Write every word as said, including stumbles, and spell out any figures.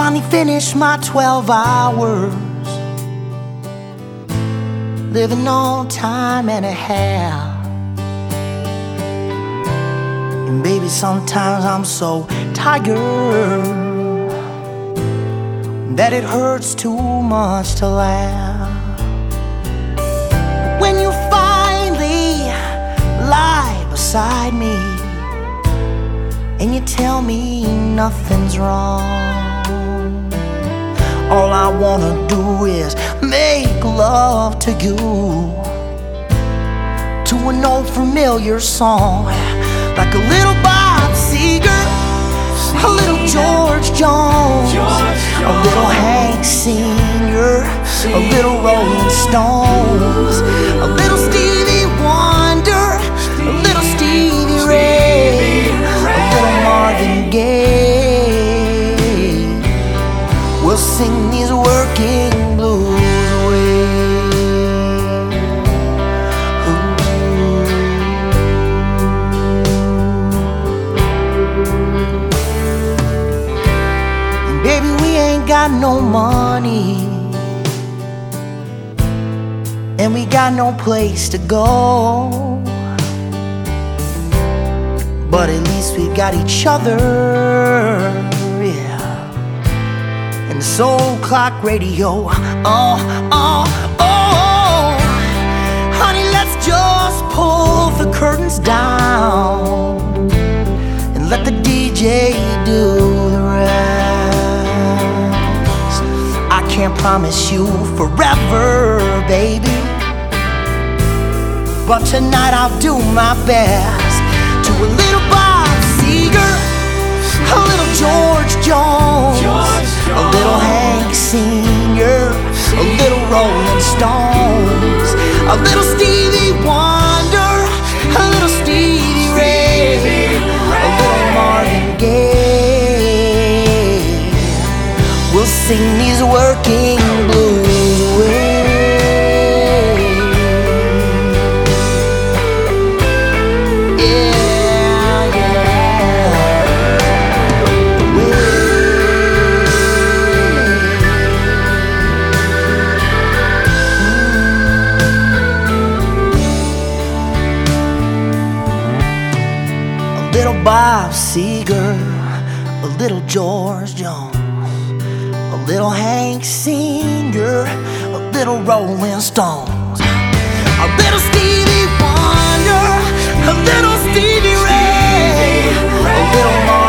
finally finished my twelve hours, living on time and a half. And baby, sometimes I'm so tired that it hurts too much to laugh. When you finally lie beside me and you tell me nothing's wrong, all I wanna do is make love to you, to an old familiar song, like a little Bob Seger, a little George Jones, a little Hank Senior, a little Rolling Stones, a little Stevie Wonder, a little Stevie Ray, a little Marvin Gaye. We'll sing these working blues away. And baby, we ain't got no money, and we got no place to go, but at least we got each other, yeah. And the Soul Clock Radio, oh, oh, oh. Honey, let's just pull the curtains down and let the D J do the rest. I can't promise you forever, baby, but tonight I'll do my best. To a little Bob Seger, a little George Jones, a little Hank Senior, a little Rolling Stones, a little Stevie Wonder, a little Stevie Ray, a little Marvin Gaye. We'll sing these working blues away. A little Bob Seger, a little George Jones, a little Hank Senior, a little Rolling Stones, a little Stevie Wonder, a little Stevie Ray, a little